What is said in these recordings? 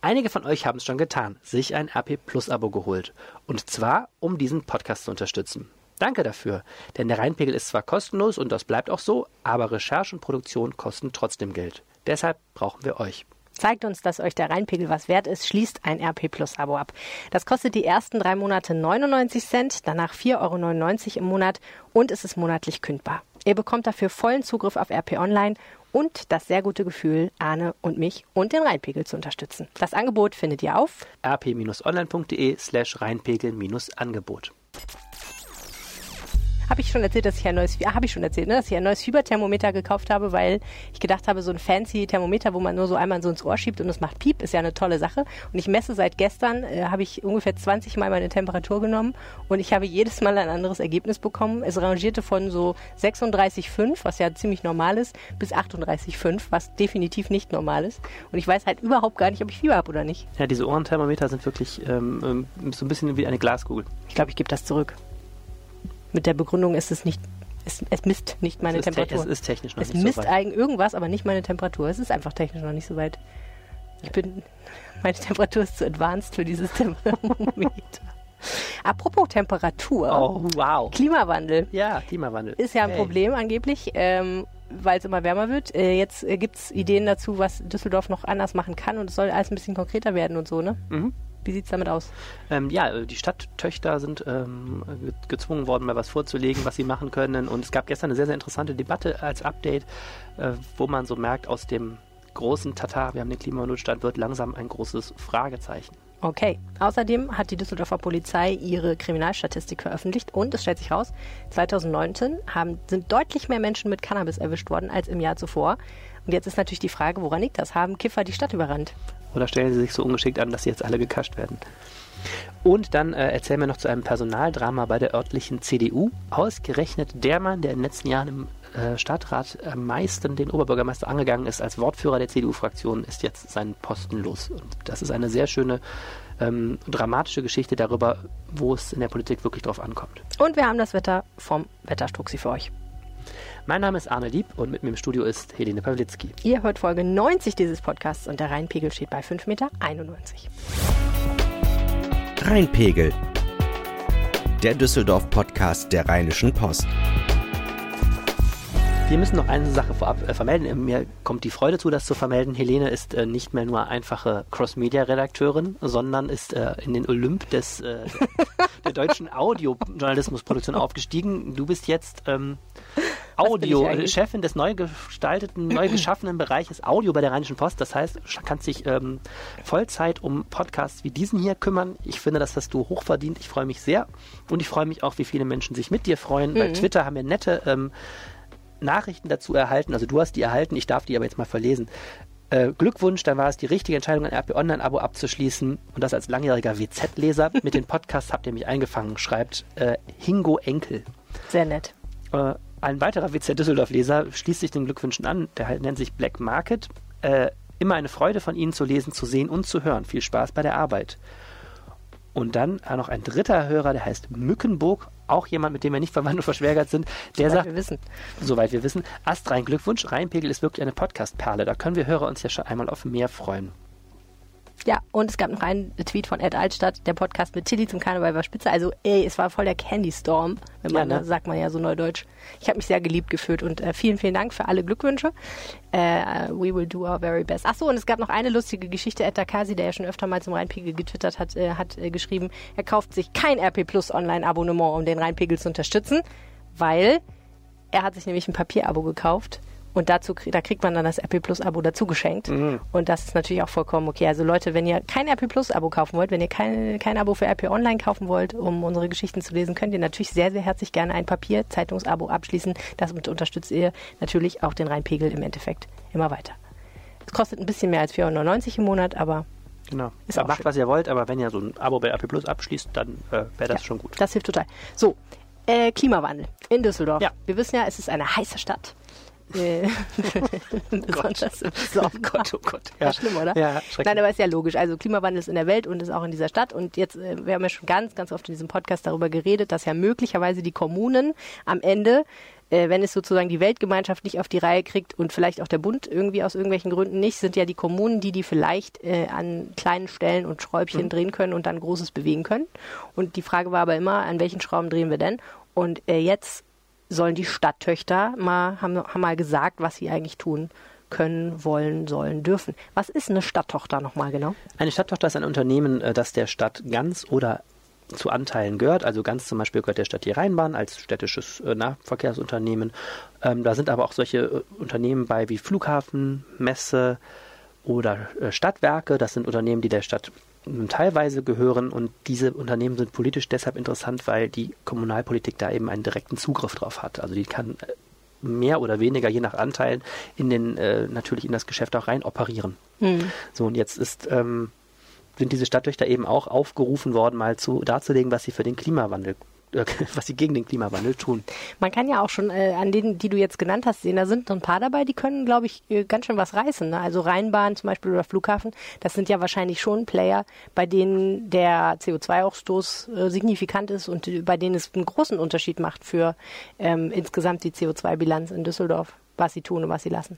Einige von euch haben es schon getan, sich ein RP Plus Abo geholt. Und zwar, um diesen Podcast zu unterstützen. Danke dafür, denn der Rheinpegel ist zwar kostenlos und das bleibt auch so, aber Recherche und Produktion kosten trotzdem Geld. Deshalb brauchen wir euch. Zeigt uns, dass euch der Rheinpegel was wert ist, schließt ein RP Plus Abo ab. Das kostet die ersten 3 Monate 99 Cent, danach 4,99 € im Monat und es ist monatlich kündbar. Ihr bekommt dafür vollen Zugriff auf RP Online und das sehr gute Gefühl, Arne und mich und den Rheinpegel zu unterstützen. Das Angebot findet ihr auf rp-online.de/Rheinpegel-Angebot. Habe ich schon erzählt, dass ich ein neues Fieberthermometer gekauft habe, weil ich gedacht habe, so ein fancy Thermometer, wo man nur so einmal so ins Ohr schiebt und es macht Piep, ist ja eine tolle Sache. Und ich messe seit gestern, habe ich ungefähr 20 Mal meine Temperatur genommen und ich habe jedes Mal ein anderes Ergebnis bekommen. Es rangierte von so 36,5, was ja ziemlich normal ist, bis 38,5, was definitiv nicht normal ist. Und ich weiß halt überhaupt gar nicht, ob ich Fieber habe oder nicht. Ja, diese Ohrenthermometer sind wirklich so ein bisschen wie eine Glaskugel. Ich glaube, ich gebe das zurück. Mit der Begründung ist es nicht, es misst nicht meine Temperatur. Es ist technisch noch nicht so weit. Es misst irgendwas, aber nicht meine Temperatur. Es ist einfach technisch noch nicht so weit. Meine Temperatur ist zu advanced für dieses Thermometer. Apropos Temperatur. Oh, wow. Klimawandel. Ja, Klimawandel. Ist ja ein Problem angeblich, weil es immer wärmer wird. Jetzt gibt es Ideen dazu, was Düsseldorf noch anders machen kann und es soll alles ein bisschen konkreter werden und so, ne? Mhm. Wie sieht es damit aus? Die Stadttöchter sind gezwungen worden, mal was vorzulegen, was sie machen können. Und es gab gestern eine sehr, sehr interessante Debatte als Update, wo man so merkt, aus dem großen Tatar, wir haben den Klimanotstand, wird langsam ein großes Fragezeichen. Okay. Außerdem hat die Düsseldorfer Polizei ihre Kriminalstatistik veröffentlicht und es stellt sich raus, 2019 sind deutlich mehr Menschen mit Cannabis erwischt worden als im Jahr zuvor. Und jetzt ist natürlich die Frage, woran liegt das? Haben Kiffer die Stadt überrannt? Oder stellen sie sich so ungeschickt an, dass sie jetzt alle gekascht werden? Und dann erzählen wir noch zu einem Personaldrama bei der örtlichen CDU. Ausgerechnet der Mann, der in den letzten Jahren im Stadtrat am meisten den Oberbürgermeister angegangen ist als Wortführer der CDU-Fraktion, ist jetzt seinen Posten los. Und das ist eine sehr schöne, dramatische Geschichte darüber, wo es in der Politik wirklich drauf ankommt. Und wir haben das Wetter vom Wetterstruxi für euch. Mein Name ist Arne Lieb und mit mir im Studio ist Helene Pawlitzki. Ihr hört Folge 90 dieses Podcasts und der Rheinpegel steht bei 5,91 Meter. Rheinpegel, der Düsseldorf-Podcast der Rheinischen Post. Wir müssen noch eine Sache vorab vermelden. Mir kommt die Freude zu, das zu vermelden. Helene ist nicht mehr nur einfache Cross-Media-Redakteurin, sondern ist in den Olymp der deutschen Audiojournalismusproduktion aufgestiegen. Du bist jetzt Chefin des neu geschaffenen Bereiches Audio bei der Rheinischen Post. Das heißt, du kannst dich Vollzeit um Podcasts wie diesen hier kümmern. Ich finde, das hast du hochverdient. Ich freue mich sehr. Und ich freue mich auch, wie viele Menschen sich mit dir freuen. Bei Twitter haben wir nette Nachrichten dazu erhalten. Also du hast die erhalten, ich darf die aber jetzt mal verlesen. Glückwunsch, dann war es die richtige Entscheidung, ein RP Online-Abo abzuschließen. Und das als langjähriger WZ-Leser. Mit den Podcasts habt ihr mich eingefangen, schreibt Hingo Enkel. Sehr nett. Ein weiterer WZ Düsseldorf-Leser schließt sich den Glückwünschen an. Der nennt sich Black Market. Immer eine Freude von Ihnen zu lesen, zu sehen und zu hören. Viel Spaß bei der Arbeit. Und dann noch ein dritter Hörer, der heißt Mückenburg, auch jemand, mit dem wir nicht verwandt und verschwägert sind, der sagt, soweit wir wissen, astrein Glückwunsch, Rheinpegel ist wirklich eine Podcast-Perle, da können wir Hörer uns ja schon einmal auf mehr freuen. Ja, und es gab noch einen Tweet von Ed Altstadt, der Podcast mit Tilly zum Karneval war spitze. Also, es war voll der Candy Storm, sagt man ja so neudeutsch. Ich habe mich sehr geliebt gefühlt und vielen, vielen Dank für alle Glückwünsche. We will do our very best. Achso, und es gab noch eine lustige Geschichte. Ed Takasi, der ja schon öfter mal zum Rheinpegel getwittert hat, hat geschrieben, er kauft sich kein RP Plus Online-Abonnement, um den Rheinpegel zu unterstützen, weil er hat sich nämlich ein Papierabo gekauft. Und da kriegt man dann das RP Plus Abo dazu geschenkt. Mhm. Und das ist natürlich auch vollkommen okay. Also Leute, wenn ihr kein RP Plus Abo kaufen wollt, wenn ihr kein Abo für RP Online kaufen wollt, um unsere Geschichten zu lesen, könnt ihr natürlich sehr, sehr herzlich gerne ein Papier-Zeitungsabo abschließen. Das unterstützt ihr natürlich auch den Rheinpegel im Endeffekt immer weiter. Es kostet ein bisschen mehr als 4,99 € im Monat, aber genau. Ist auch macht, schön. Was ihr wollt, aber wenn ihr so ein Abo bei RP Plus abschließt, dann wäre das schon gut. Das hilft total. So, Klimawandel in Düsseldorf. Ja. Wir wissen ja, es ist eine heiße Stadt. besonders im Sommer. Oh Gott. Ja. Schlimm, oder? Ja, schrecklich. Nein, aber ist ja logisch. Also Klimawandel ist in der Welt und ist auch in dieser Stadt. Und jetzt, wir haben ja schon ganz, ganz oft in diesem Podcast darüber geredet, dass ja möglicherweise die Kommunen am Ende, wenn es sozusagen die Weltgemeinschaft nicht auf die Reihe kriegt und vielleicht auch der Bund irgendwie aus irgendwelchen Gründen nicht, sind ja die Kommunen, die vielleicht an kleinen Stellen und Schräubchen drehen können und dann Großes bewegen können. Und die Frage war aber immer, an welchen Schrauben drehen wir denn? Und jetzt sollen die Stadttöchter haben mal gesagt, was sie eigentlich tun können, wollen, sollen, dürfen. Was ist eine Stadttochter nochmal genau? Eine Stadttochter ist ein Unternehmen, das der Stadt ganz oder zu Anteilen gehört. Also ganz zum Beispiel gehört der Stadt die Rheinbahn als städtisches Nahverkehrsunternehmen. Da sind aber auch solche Unternehmen bei wie Flughafen, Messe oder Stadtwerke. Das sind Unternehmen, die der Stadt teilweise gehören, und diese Unternehmen sind politisch deshalb interessant, weil die Kommunalpolitik da eben einen direkten Zugriff drauf hat. Also die kann mehr oder weniger, je nach Anteilen, natürlich in das Geschäft auch rein operieren. So, und jetzt sind diese Stadttöchter eben auch aufgerufen worden, mal darzulegen, was sie für den Klimawandel, was sie gegen den Klimawandel tun. Man kann ja auch schon an denen, die du jetzt genannt hast, sehen, da sind noch ein paar dabei, die können, glaube ich, ganz schön was reißen. Ne? Also Rheinbahn zum Beispiel oder Flughafen, das sind ja wahrscheinlich schon Player, bei denen der CO2-Ausstoß signifikant ist und bei denen es einen großen Unterschied macht für insgesamt die CO2-Bilanz in Düsseldorf, was sie tun und was sie lassen.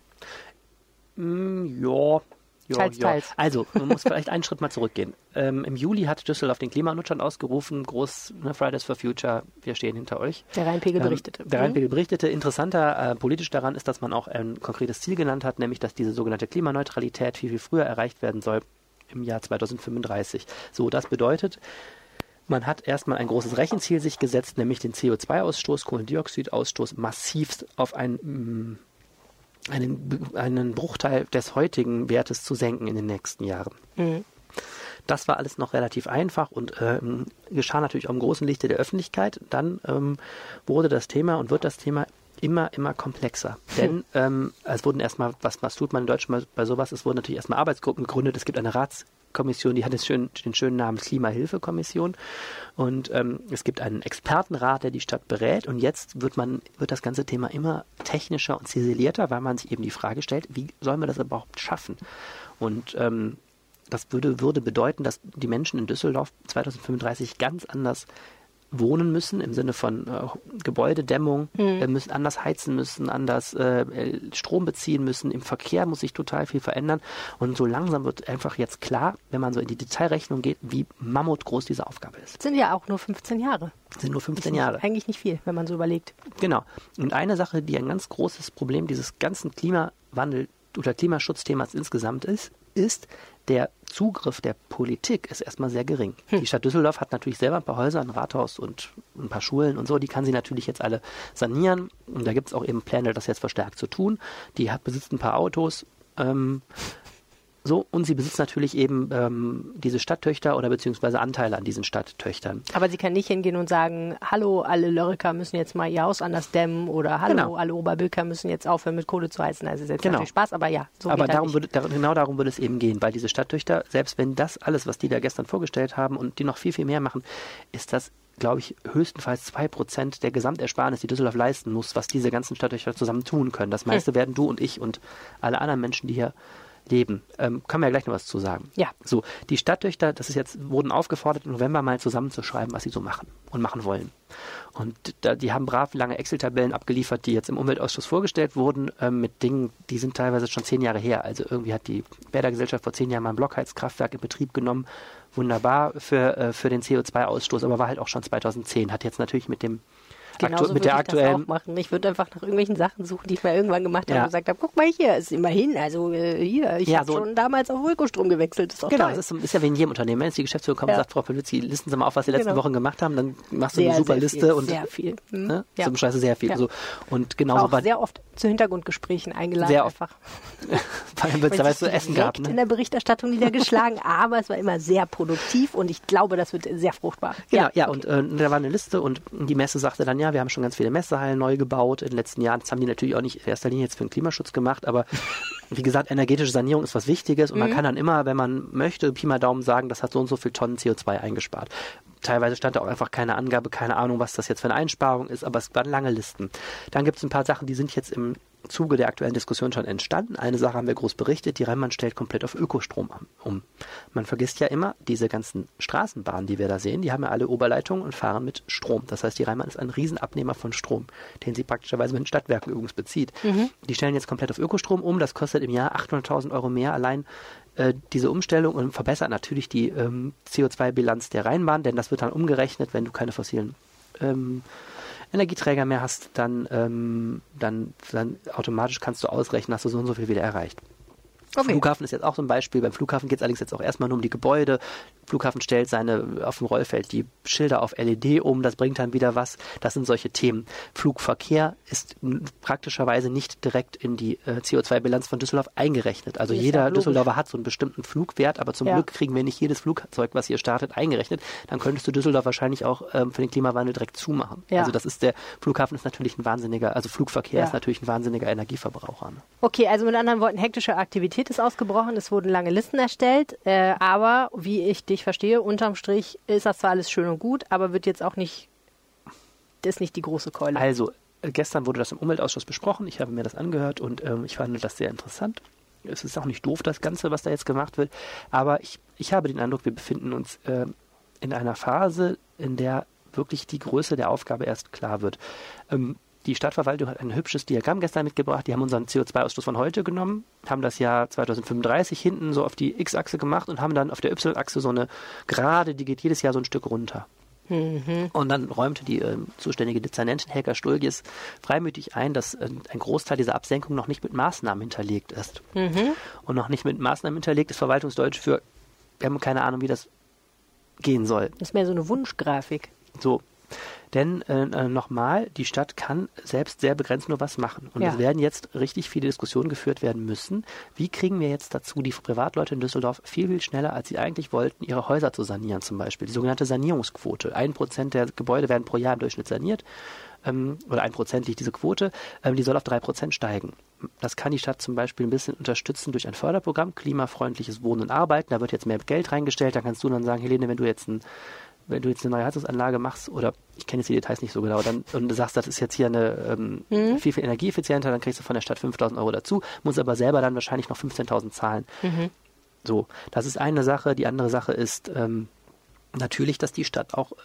Ja. Teils. Also, man muss vielleicht einen Schritt mal zurückgehen. Im Juli hat Düsseldorf den Klimanotstand ausgerufen, groß, Fridays for Future, wir stehen hinter euch. Der Rheinpegel berichtete. Der Rheinpegel berichtete. Interessanter politisch daran ist, dass man auch ein konkretes Ziel genannt hat, nämlich, dass diese sogenannte Klimaneutralität viel, viel früher erreicht werden soll, im Jahr 2035. So, das bedeutet, man hat erstmal ein großes Rechenziel sich gesetzt, nämlich den CO2-Ausstoß, Kohlendioxidausstoß massivst auf einen Bruchteil des heutigen Wertes zu senken in den nächsten Jahren. Das war alles noch relativ einfach und geschah natürlich auch im großen Lichte der Öffentlichkeit. Dann wurde das Thema und wird das Thema immer komplexer. Denn es wurden erstmal, was tut man in Deutschland bei sowas? Es wurden natürlich erstmal Arbeitsgruppen gegründet. Es gibt eine Ratskommission, die hat den schönen Namen Klimahilfekommission. Und es gibt einen Expertenrat, der die Stadt berät. Und jetzt wird das ganze Thema immer technischer und ziselierter, weil man sich eben die Frage stellt, wie sollen wir das überhaupt schaffen? Und das würde bedeuten, dass die Menschen in Düsseldorf 2035 ganz anders wohnen müssen, im Sinne von Gebäudedämmung, müssen anders heizen müssen, anders Strom beziehen müssen. Im Verkehr muss sich total viel verändern. Und so langsam wird einfach jetzt klar, wenn man so in die Detailrechnung geht, wie mammutgroß diese Aufgabe ist. Sind ja auch nur 15 Jahre. Sind nur 15 Jahre. Eigentlich nicht viel, wenn man so überlegt. Genau. Und eine Sache, die ein ganz großes Problem dieses ganzen Klimawandel- oder Klimaschutzthemas insgesamt ist, der Zugriff der Politik ist erstmal sehr gering. Die Stadt Düsseldorf hat natürlich selber ein paar Häuser, ein Rathaus und ein paar Schulen und so. Die kann sie natürlich jetzt alle sanieren. Und da gibt es auch eben Pläne, das jetzt verstärkt zu tun. Die besitzt ein paar Autos. Und sie besitzt natürlich eben diese Stadttöchter oder beziehungsweise Anteile an diesen Stadttöchtern. Aber sie kann nicht hingehen und sagen, hallo, alle Lörriker müssen jetzt mal ihr Haus anders dämmen oder hallo, alle Oberbilker müssen jetzt aufhören mit Kohle zu heizen. Also ist jetzt natürlich Spaß, aber ja. So aber genau darum würde es eben gehen, weil diese Stadttöchter, selbst wenn das alles, was die da gestern vorgestellt haben und die noch viel, viel mehr machen, ist das, glaube ich, höchstenfalls 2% der Gesamtersparnis, die Düsseldorf leisten muss, was diese ganzen Stadttöchter zusammen tun können. Das meiste werden du und ich und alle anderen Menschen, die hier leben. Kann man ja gleich noch was zu sagen. Ja. So, die Stadttöchter, wurden aufgefordert, im November mal zusammenzuschreiben, was sie so machen und machen wollen. Und die haben brav lange Excel-Tabellen abgeliefert, die jetzt im Umweltausschuss vorgestellt wurden, mit Dingen, die sind teilweise schon 10 Jahre her. Also irgendwie hat die Bädergesellschaft vor 10 Jahren mal ein Blockheizkraftwerk in Betrieb genommen. Wunderbar für den CO2-Ausstoß, aber war halt auch schon 2010. Hat jetzt natürlich mit dem Genauso würde ich das auch machen. Ich würde einfach nach irgendwelchen Sachen suchen, die ich mal irgendwann gemacht habe und gesagt habe, guck mal hier, ist immerhin, also hier, ich habe schon damals auf Ökostrom gewechselt, das ist auch toll. Das ist ja wie in jedem Unternehmen. Wenn jetzt die Geschäftsführung kommt und sagt, Frau Pawlitzki, listen Sie mal auf, was Sie letzten Wochen gemacht haben, dann machst du eine super Liste. Sehr viel. Zum Scheiße sehr viel. Ja. So. Und genauso auch sehr oft zu Hintergrundgesprächen eingeladen. Sehr oft. Einfach. Weil es so Essen gab. In der Berichterstattung niedergeschlagen, aber es war immer sehr produktiv und ich glaube, das wird sehr fruchtbar. Genau, ja, okay. Und da war eine Liste und die Messe sagte dann, ja, wir haben schon ganz viele Messehallen neu gebaut in den letzten Jahren. Das haben die natürlich auch nicht in erster Linie jetzt für den Klimaschutz gemacht, aber wie gesagt, energetische Sanierung ist was Wichtiges und man kann dann immer, wenn man möchte, Pi mal Daumen sagen, das hat so und so viel Tonnen CO2 eingespart. Teilweise stand da auch einfach keine Angabe, keine Ahnung, was das jetzt für eine Einsparung ist, aber es waren lange Listen. Dann gibt es ein paar Sachen, die sind jetzt Zuge der aktuellen Diskussion schon entstanden. Eine Sache haben wir groß berichtet, die Rheinbahn stellt komplett auf Ökostrom um. Man vergisst ja immer, diese ganzen Straßenbahnen, die wir da sehen, die haben ja alle Oberleitungen und fahren mit Strom. Das heißt, die Rheinbahn ist ein Riesenabnehmer von Strom, den sie praktischerweise mit den Stadtwerken übrigens bezieht. Die stellen jetzt komplett auf Ökostrom um. Das kostet im Jahr 800.000 Euro mehr allein diese Umstellung und verbessert natürlich die CO2-Bilanz der Rheinbahn, denn das wird dann umgerechnet, wenn du keine fossilen Energieträger mehr hast, dann automatisch kannst du ausrechnen, hast du so und so viel wieder erreicht. Okay. Flughafen ist jetzt auch so ein Beispiel. Beim Flughafen geht es allerdings jetzt auch erstmal nur um die Gebäude. Flughafen stellt auf dem Rollfeld die Schilder auf LED um, das bringt dann wieder was. Das sind solche Themen. Flugverkehr ist praktischerweise nicht direkt in die CO2-Bilanz von Düsseldorf eingerechnet. Also jeder Düsseldorfer hat so einen bestimmten Flugwert, aber zum Glück kriegen wir nicht jedes Flugzeug, was hier startet, eingerechnet. Dann könntest du Düsseldorf wahrscheinlich auch für den Klimawandel direkt zumachen. Ja. Also der Flughafen ist natürlich Flugverkehr ist natürlich ein wahnsinniger Energieverbraucher. Ne? Okay, also mit anderen Worten, hektische Aktivität ist ausgebrochen, es wurden lange Listen erstellt, aber wie ich dich verstehe, unterm Strich ist das zwar alles schön und gut, aber wird jetzt auch nicht, ist nicht die große Keule. Also, gestern wurde das im Umweltausschuss besprochen, ich habe mir das angehört und ich fand das sehr interessant. Es ist auch nicht doof, das Ganze, was da jetzt gemacht wird, aber ich habe den Eindruck, wir befinden uns in einer Phase, in der wirklich die Größe der Aufgabe erst klar wird. Die Stadtverwaltung hat ein hübsches Diagramm gestern mitgebracht. Die haben unseren CO2-Ausstoß von heute genommen, haben das Jahr 2035 hinten so auf die X-Achse gemacht und haben dann auf der Y-Achse so eine Gerade, die geht jedes Jahr so ein Stück runter. Und dann räumte die zuständige Dezernentin Helga Stulgis freimütig ein, dass ein Großteil dieser Absenkung noch nicht mit Maßnahmen hinterlegt ist. Und noch nicht mit Maßnahmen hinterlegt ist Verwaltungsdeutsch für, wir haben keine Ahnung, wie das gehen soll. Das ist mehr so eine Wunschgrafik. So. Denn nochmal, die Stadt kann selbst sehr begrenzt nur was machen. Und es werden jetzt richtig viele Diskussionen geführt werden müssen. Wie kriegen wir jetzt dazu, die Privatleute in Düsseldorf viel, viel schneller, als sie eigentlich wollten, ihre Häuser zu sanieren zum Beispiel. Die sogenannte Sanierungsquote. 1% der Gebäude werden pro Jahr im Durchschnitt saniert. Oder 1% liegt diese Quote. Die soll auf 3% steigen. Das kann die Stadt zum Beispiel ein bisschen unterstützen durch ein Förderprogramm, klimafreundliches Wohnen und Arbeiten. Da wird jetzt mehr Geld reingestellt. Da kannst du dann sagen, Helene, wenn du jetzt eine neue Heizungsanlage machst, oder ich kenne jetzt die Details nicht so genau, und du sagst, das ist jetzt hier eine viel, viel energieeffizienter, dann kriegst du von der Stadt 5.000 Euro dazu, musst aber selber dann wahrscheinlich noch 15.000 zahlen. So, das ist eine Sache. Die andere Sache ist natürlich, dass die Stadt auch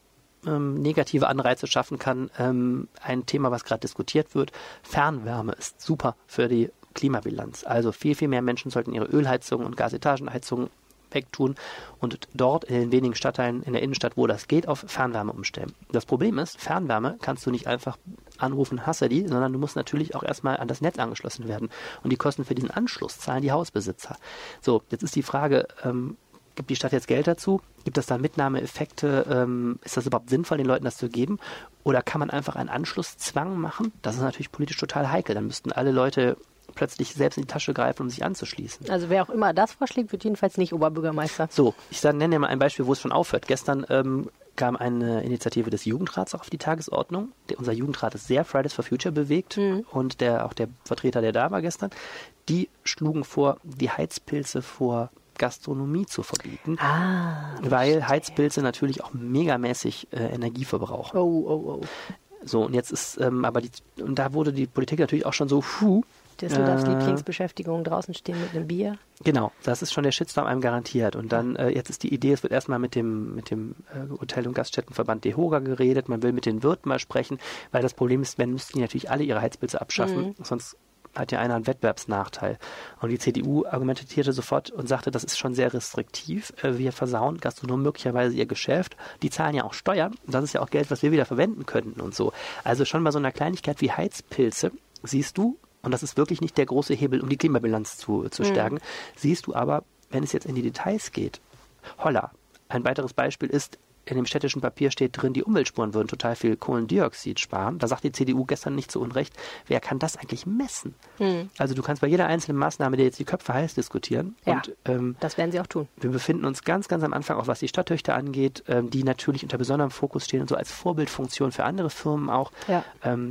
negative Anreize schaffen kann. Ein Thema, was gerade diskutiert wird, Fernwärme ist super für die Klimabilanz. Also viel, viel mehr Menschen sollten ihre Ölheizungen und Gasetagenheizungen wegtun und dort in den wenigen Stadtteilen in der Innenstadt, wo das geht, auf Fernwärme umstellen. Das Problem ist, Fernwärme kannst du nicht einfach anrufen, hasse die, sondern du musst natürlich auch erstmal an das Netz angeschlossen werden. Und die Kosten für diesen Anschluss zahlen die Hausbesitzer. So, jetzt ist die Frage, gibt die Stadt jetzt Geld dazu? Gibt es da Mitnahmeeffekte? Ist das überhaupt sinnvoll, den Leuten das zu geben? Oder kann man einfach einen Anschlusszwang machen? Das ist natürlich politisch total heikel. Dann müssten alle Leute plötzlich selbst in die Tasche greifen, um sich anzuschließen. Also wer auch immer das vorschlägt, wird jedenfalls nicht Oberbürgermeister. So, ich nenne dir mal ein Beispiel, wo es schon aufhört. Gestern kam eine Initiative des Jugendrats auch auf die Tagesordnung. Unser Jugendrat ist sehr Fridays for Future bewegt und auch der Vertreter, der da war gestern, die schlugen vor, die Heizpilze vor Gastronomie zu verbieten, weil Heizpilze natürlich auch megamäßig Energie verbrauchen. Oh. So, und jetzt ist und da wurde die Politik natürlich auch schon so, Düsseldorfs Lieblingsbeschäftigung, draußen stehen mit einem Bier. Genau, das ist schon der Shitstorm einem garantiert. Und dann, jetzt ist die Idee, es wird erstmal mit dem Hotel- und Gaststättenverband DEHOGA geredet, man will mit den Wirten mal sprechen, weil das Problem ist, müssten die natürlich alle ihre Heizpilze abschaffen, sonst hat ja einer einen Wettbewerbsnachteil. Und die CDU argumentierte sofort und sagte, das ist schon sehr restriktiv. Wir versauen Gastronomen möglicherweise ihr Geschäft. Die zahlen ja auch Steuern. Das ist ja auch Geld, was wir wieder verwenden könnten und so. Also schon bei so einer Kleinigkeit wie Heizpilze siehst du, und das ist wirklich nicht der große Hebel, um die Klimabilanz zu stärken, siehst du aber, wenn es jetzt in die Details geht, holla. Ein weiteres Beispiel ist, in dem städtischen Papier steht drin, die Umweltspuren würden total viel Kohlendioxid sparen. Da sagt die CDU gestern nicht zu Unrecht, wer kann das eigentlich messen? Also du kannst bei jeder einzelnen Maßnahme, die jetzt die Köpfe heiß diskutieren. Ja, und, das werden sie auch tun. Wir befinden uns ganz, ganz am Anfang, auch was die Stadttöchter angeht, die natürlich unter besonderem Fokus stehen und so als Vorbildfunktion für andere Firmen auch. Ja.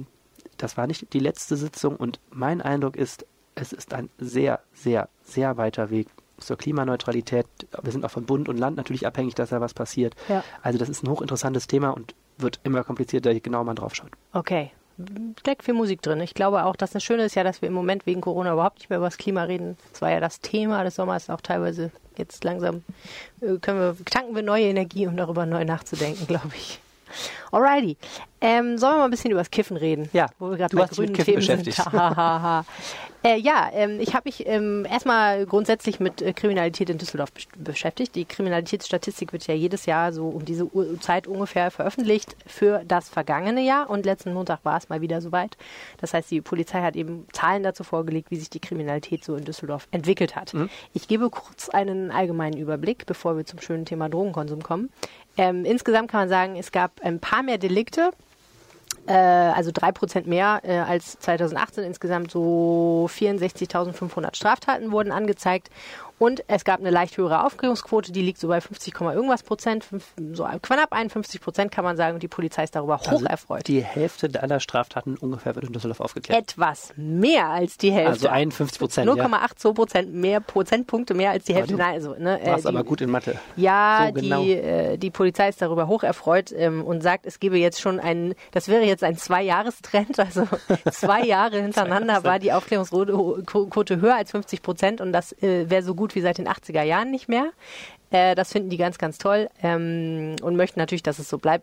Das war nicht die letzte Sitzung und mein Eindruck ist, es ist ein sehr, sehr, sehr weiter Weg zur Klimaneutralität. Wir sind auch von Bund und Land natürlich abhängig, dass da was passiert. Ja. Also das ist ein hochinteressantes Thema und wird immer komplizierter, je genauer man drauf schaut. Okay. steckt viel Musik drin. Ich glaube auch, dass das Schöne ist ja, dass wir im Moment wegen Corona überhaupt nicht mehr über das Klima reden. Das war ja das Thema des Sommers, auch teilweise jetzt langsam tanken wir neue Energie, um darüber neu nachzudenken, glaube ich. Alrighty. Sollen wir mal ein bisschen über das Kiffen reden? Ja, wo wir gerade bei grünen Themen beschäftigt. Ich habe mich erstmal grundsätzlich mit Kriminalität in Düsseldorf beschäftigt. Die Kriminalitätsstatistik wird ja jedes Jahr so um diese Zeit ungefähr veröffentlicht für das vergangene Jahr und letzten Montag war es mal wieder soweit. Das heißt, die Polizei hat eben Zahlen dazu vorgelegt, wie sich die Kriminalität so in Düsseldorf entwickelt hat. Ich gebe kurz einen allgemeinen Überblick, bevor wir zum schönen Thema Drogenkonsum kommen. Insgesamt kann man sagen, es gab ein paar mehr Delikte, also 3% mehr als 2018. Insgesamt so 64.500 Straftaten wurden angezeigt. Und es gab eine leicht höhere Aufklärungsquote, die liegt so bei 50, irgendwas Prozent, so knapp 51% kann man sagen. Und die Polizei ist darüber hoch erfreut. Die Hälfte aller Straftaten ungefähr wird in Düsseldorf aufgeklärt. Etwas mehr als die Hälfte. Also 51%. 0,82% mehr Prozentpunkte mehr als die Hälfte. Nein, also, warst aber gut in Mathe. Ja, so genau. Die Polizei ist darüber hoch erfreut und sagt, es gebe jetzt schon das wäre jetzt ein 2-Jahres-Trend. Also 2 Jahre hintereinander war die Aufklärungsquote höher als 50% und das wäre so gut wie seit den 80er Jahren nicht mehr. Das finden die ganz, ganz toll und möchten natürlich, dass es so bleibt.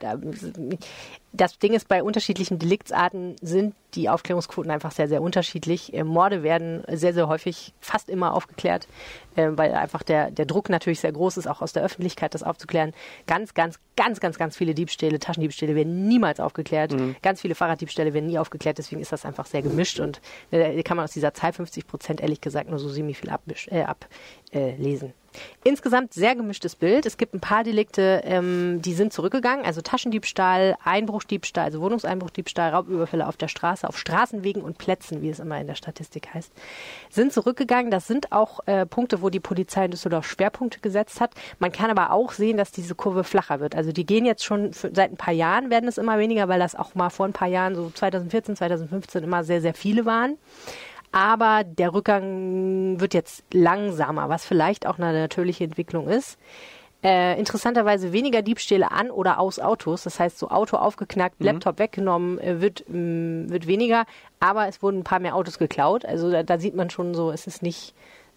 Das Ding ist, bei unterschiedlichen Deliktsarten sind die Aufklärungsquoten einfach sehr, sehr unterschiedlich. Morde werden sehr, sehr häufig, fast immer aufgeklärt, weil einfach der Druck natürlich sehr groß ist, auch aus der Öffentlichkeit das aufzuklären. Ganz viele Diebstähle, Taschendiebstähle werden niemals aufgeklärt. Ganz viele Fahrraddiebstähle werden nie aufgeklärt. Deswegen ist das einfach sehr gemischt und kann man aus dieser Zahl 50% ehrlich gesagt nur so ziemlich viel ablesen. Insgesamt sehr gemischtes Bild. Es gibt ein paar Delikte, die sind zurückgegangen, also Taschendiebstahl, Einbruchdiebstahl, also Wohnungseinbruchdiebstahl, Raubüberfälle auf der Straße, auf Straßenwegen und Plätzen, wie es immer in der Statistik heißt, sind zurückgegangen. Das sind auch Punkte, wo die Polizei in Düsseldorf Schwerpunkte gesetzt hat. Man kann aber auch sehen, dass diese Kurve flacher wird. Also die gehen jetzt schon seit ein paar Jahren, werden es immer weniger, weil das auch mal vor ein paar Jahren, so 2014, 2015 immer sehr, sehr viele waren. Aber der Rückgang wird jetzt langsamer, was vielleicht auch eine natürliche Entwicklung ist. Interessanterweise weniger Diebstähle an oder aus Autos. Das heißt, so Auto aufgeknackt, Laptop weggenommen, wird weniger. Aber es wurden ein paar mehr Autos geklaut. Also da sieht man schon so, es ist nicht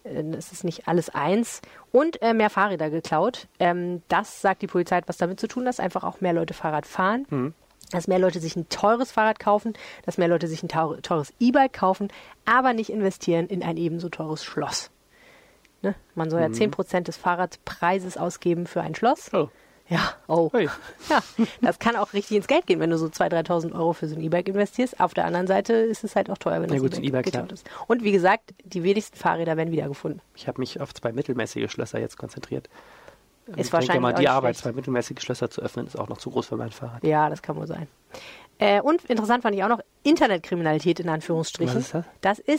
alles eins. Und mehr Fahrräder geklaut. Das sagt die Polizei, hat was damit zu tun, dass einfach auch mehr Leute Fahrrad fahren. Dass mehr Leute sich ein teures Fahrrad kaufen, dass mehr Leute sich ein teures E-Bike kaufen, aber nicht investieren in ein ebenso teures Schloss. Ne? Man soll ja 10% des Fahrradpreises ausgeben für ein Schloss. Oh. Ja, Hey. Ja, das kann auch richtig ins Geld gehen, wenn du so 2.000, 3.000 Euro für so ein E-Bike investierst. Auf der anderen Seite ist es halt auch teuer, wenn das E-Bike geklaut ist. Und wie gesagt, die wenigsten Fahrräder werden wiedergefunden. Ich habe mich auf 2 mittelmäßige Schlösser jetzt konzentriert. Ist wahrscheinlich denke mal, die Arbeit, 2 mittelmäßige Schlösser zu öffnen, ist auch noch zu groß für mein Fahrrad. Ja, das kann wohl sein. Und interessant fand ich auch noch Internetkriminalität in Anführungsstrichen. Was ist das?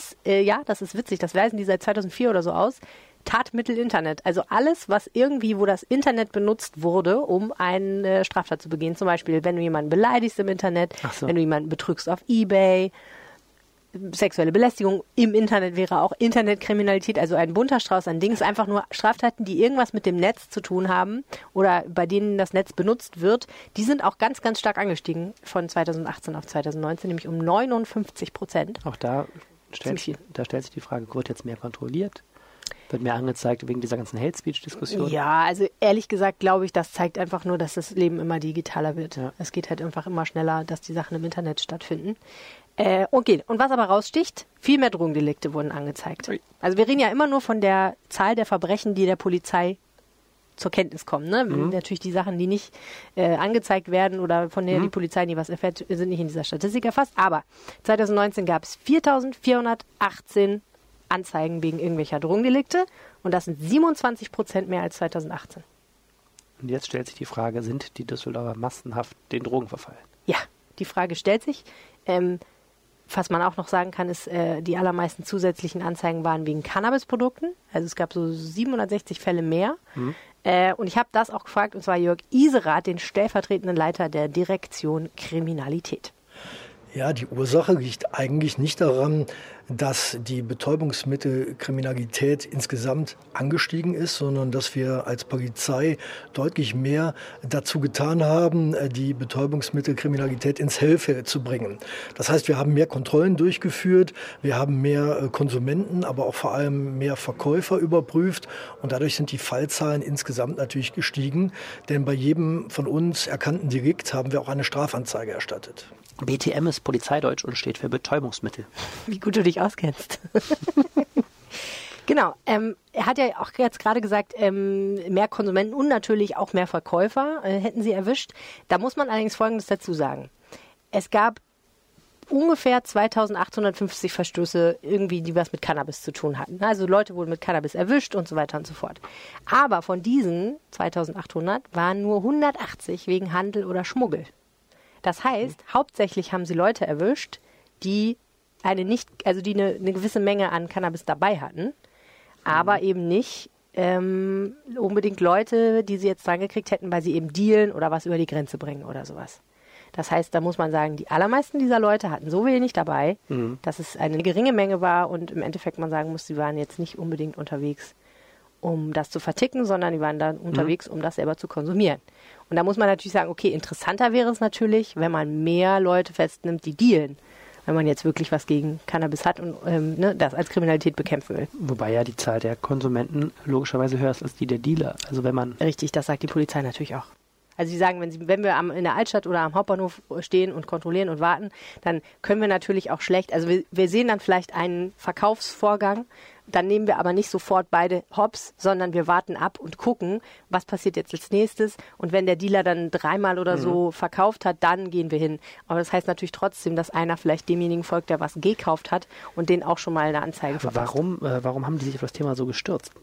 Das ist witzig. Das weisen die seit 2004 oder so aus. Tatmittel Internet. Also alles, was irgendwie, wo das Internet benutzt wurde, um eine Straftat zu begehen. Zum Beispiel, wenn du jemanden beleidigst im Internet, wenn du jemanden betrügst auf eBay. Sexuelle Belästigung im Internet wäre auch Internetkriminalität, also ein bunter Strauß an Dingen, einfach nur Straftaten, die irgendwas mit dem Netz zu tun haben oder bei denen das Netz benutzt wird, die sind auch ganz, ganz stark angestiegen von 2018 auf 2019, nämlich um 59%. Auch da stellt sich die Frage, wird jetzt mehr kontrolliert? Wird mehr angezeigt wegen dieser ganzen Hate-Speech-Diskussion? Ja, also ehrlich gesagt glaube ich, das zeigt einfach nur, dass das Leben immer digitaler wird. Ja. Es geht halt einfach immer schneller, dass die Sachen im Internet stattfinden. Okay, und was aber raussticht, viel mehr Drogendelikte wurden angezeigt. Also wir reden ja immer nur von der Zahl der Verbrechen, die der Polizei zur Kenntnis kommen. Ne? Natürlich die Sachen, die nicht angezeigt werden oder von denen die Polizei nie was erfährt, sind nicht in dieser Statistik erfasst. Aber 2019 gab es 4.418 Anzeigen wegen irgendwelcher Drogendelikte und das sind 27% mehr als 2018. Und jetzt stellt sich die Frage, sind die Düsseldorfer massenhaft den Drogen verfallen? Ja, die Frage stellt sich. Was man auch noch sagen kann, ist, die allermeisten zusätzlichen Anzeigen waren wegen Cannabisprodukten. Also es gab so 760 Fälle mehr. Und ich habe das auch gefragt, und zwar Jörg Iserath, den stellvertretenden Leiter der Direktion Kriminalität. Ja, die Ursache liegt eigentlich nicht daran, dass die Betäubungsmittelkriminalität insgesamt angestiegen ist, sondern dass wir als Polizei deutlich mehr dazu getan haben, die Betäubungsmittelkriminalität ins Hellfeld zu bringen. Das heißt, wir haben mehr Kontrollen durchgeführt, wir haben mehr Konsumenten, aber auch vor allem mehr Verkäufer überprüft und dadurch sind die Fallzahlen insgesamt natürlich gestiegen, denn bei jedem von uns erkannten Delikt haben wir auch eine Strafanzeige erstattet. BTM ist Polizeideutsch und steht für Betäubungsmittel. Wie gut du dich auskennst. Genau. Er hat ja auch jetzt gerade gesagt, mehr Konsumenten und natürlich auch mehr Verkäufer hätten sie erwischt. Da muss man allerdings Folgendes dazu sagen. Es gab ungefähr 2850 Verstöße irgendwie, die was mit Cannabis zu tun hatten. Also Leute wurden mit Cannabis erwischt und so weiter und so fort. Aber von diesen 2800 waren nur 180 wegen Handel oder Schmuggel. Das heißt, hauptsächlich haben sie Leute erwischt, die eine gewisse Menge an Cannabis dabei hatten, aber eben nicht unbedingt Leute, die sie jetzt dran gekriegt hätten, weil sie eben dealen oder was über die Grenze bringen oder sowas. Das heißt, da muss man sagen, die allermeisten dieser Leute hatten so wenig dabei, dass es eine geringe Menge war und im Endeffekt man sagen muss, sie waren jetzt nicht unbedingt unterwegs, um das zu verticken, sondern die waren dann unterwegs, um das selber zu konsumieren. Und da muss man natürlich sagen, okay, interessanter wäre es natürlich, wenn man mehr Leute festnimmt, die dealen, wenn man jetzt wirklich was gegen Cannabis hat und das als Kriminalität bekämpfen will. Wobei ja die Zahl der Konsumenten logischerweise höher ist als die der Dealer. Also wenn man Richtig, das sagt die Polizei natürlich auch. Also sie sagen, wenn wir in der Altstadt oder am Hauptbahnhof stehen und kontrollieren und warten, dann können wir natürlich auch schlecht, also wir sehen dann vielleicht einen Verkaufsvorgang, dann nehmen wir aber nicht sofort beide hops, sondern wir warten ab und gucken, was passiert jetzt als nächstes. Und wenn der Dealer dann 3-mal oder so verkauft hat, dann gehen wir hin. Aber das heißt natürlich trotzdem, dass einer vielleicht demjenigen folgt, der was gekauft hat und den auch schon mal eine Anzeige verfasst. Warum haben die sich auf das Thema so gestürzt?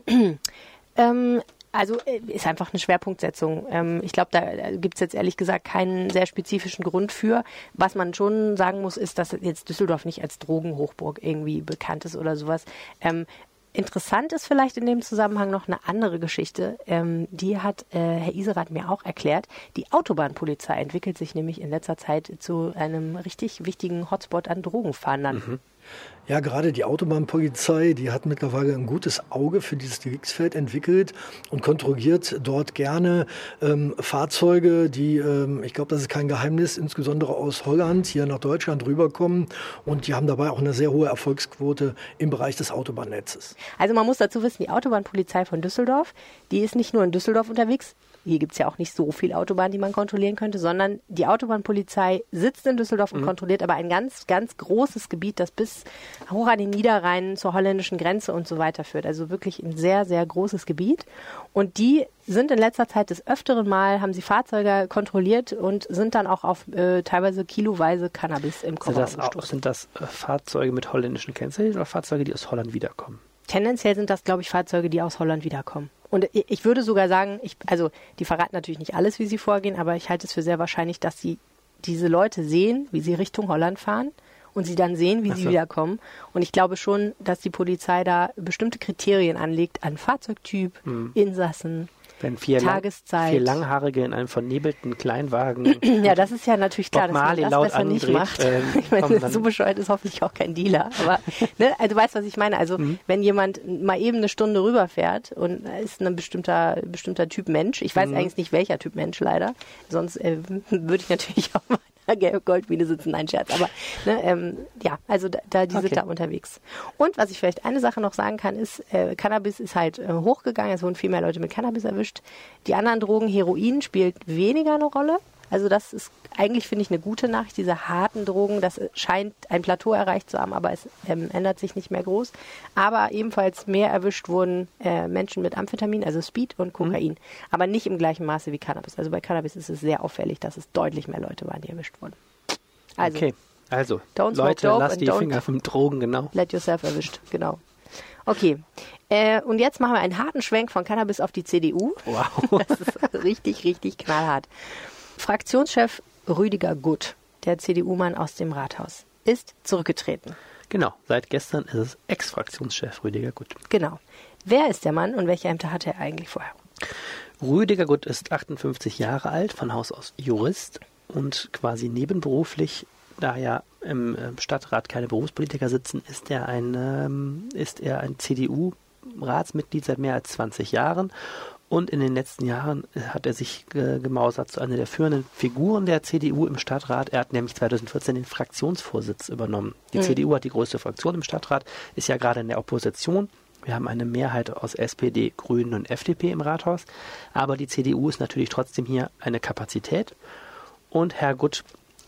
Also ist einfach eine Schwerpunktsetzung. Ich glaube, da gibt es jetzt ehrlich gesagt keinen sehr spezifischen Grund für. Was man schon sagen muss, ist, dass jetzt Düsseldorf nicht als Drogenhochburg irgendwie bekannt ist oder sowas. Interessant ist vielleicht in dem Zusammenhang noch eine andere Geschichte. Die hat Herr Iserath mir auch erklärt. Die Autobahnpolizei entwickelt sich nämlich in letzter Zeit zu einem richtig wichtigen Hotspot an Drogenfahndern. Ja, gerade die Autobahnpolizei, die hat mittlerweile ein gutes Auge für dieses Deliktsfeld entwickelt und kontrolliert dort gerne Fahrzeuge, die, ich glaube, das ist kein Geheimnis, insbesondere aus Holland hier nach Deutschland rüberkommen. Und die haben dabei auch eine sehr hohe Erfolgsquote im Bereich des Autobahnnetzes. Also man muss dazu wissen, die Autobahnpolizei von Düsseldorf, die ist nicht nur in Düsseldorf unterwegs. Hier gibt es ja auch nicht so viel Autobahn, die man kontrollieren könnte, sondern die Autobahnpolizei sitzt in Düsseldorf und kontrolliert aber ein ganz, ganz großes Gebiet, das bis hoch an den Niederrhein zur holländischen Grenze und so weiter führt. Also wirklich ein sehr, sehr großes Gebiet. Und die sind in letzter Zeit des öfteren Mal, haben sie Fahrzeuge kontrolliert und sind dann auch auf teilweise kiloweise Cannabis im Kofferraum gestoßen. Sind das Fahrzeuge mit holländischen Kennzeichen oder Fahrzeuge, die aus Holland wiederkommen? Tendenziell sind das, glaube ich, Fahrzeuge, die aus Holland wiederkommen. Und ich würde sogar sagen, die verraten natürlich nicht alles, wie sie vorgehen, aber ich halte es für sehr wahrscheinlich, dass sie diese Leute sehen, wie sie Richtung Holland fahren und sie dann sehen, wie sie wiederkommen. Und ich glaube schon, dass die Polizei da bestimmte Kriterien anlegt an Fahrzeugtyp, Insassen, Wenn vier Langhaarige in einem vernebelten Kleinwagen. Ja, das ist ja natürlich klar, dass man das laut besser nicht macht. Ich meine, so bescheuert ist hoffentlich auch kein Dealer. Aber also du weißt, was ich meine. Also wenn jemand mal eben eine Stunde rüberfährt und ist ein bestimmter Typ Mensch, ich weiß eigentlich nicht, welcher Typ Mensch leider, sonst würde ich natürlich auch mal in der Goldmine sitzen, nein, Scherz. Aber also die sind da unterwegs. Und was ich vielleicht eine Sache noch sagen kann, ist, Cannabis ist halt hochgegangen, es wurden viel mehr Leute mit Cannabis erwischt. Die anderen Drogen, Heroin spielt weniger eine Rolle. Also das ist eigentlich, finde ich, eine gute Nachricht. Diese harten Drogen, das scheint ein Plateau erreicht zu haben, aber es ändert sich nicht mehr groß. Aber ebenfalls mehr erwischt wurden Menschen mit Amphetamin, also Speed und Kokain. Aber nicht im gleichen Maße wie Cannabis. Also bei Cannabis ist es sehr auffällig, dass es deutlich mehr Leute waren, die erwischt wurden. Also, okay, Leute, lasst die Finger vom Drogen, genau. Let yourself erwischt, genau. Okay, und jetzt machen wir einen harten Schwenk von Cannabis auf die CDU. Wow. Das ist richtig, richtig knallhart. Fraktionschef Rüdiger Gutt, der CDU-Mann aus dem Rathaus, ist zurückgetreten. Genau, seit gestern ist es Ex-Fraktionschef Rüdiger Gutt. Genau. Wer ist der Mann und welche Ämter hatte er eigentlich vorher? Rüdiger Gutt ist 58 Jahre alt, von Haus aus Jurist und quasi nebenberuflich da ja im Stadtrat keine Berufspolitiker sitzen, ist er ein CDU-Ratsmitglied seit mehr als 20 Jahren. Und in den letzten Jahren hat er sich gemausert zu einer der führenden Figuren der CDU im Stadtrat. Er hat nämlich 2014 den Fraktionsvorsitz übernommen. Die CDU hat die größte Fraktion im Stadtrat, ist ja gerade in der Opposition. Wir haben eine Mehrheit aus SPD, Grünen und FDP im Rathaus. Aber die CDU ist natürlich trotzdem hier eine Kapazität. Und Herr Gutt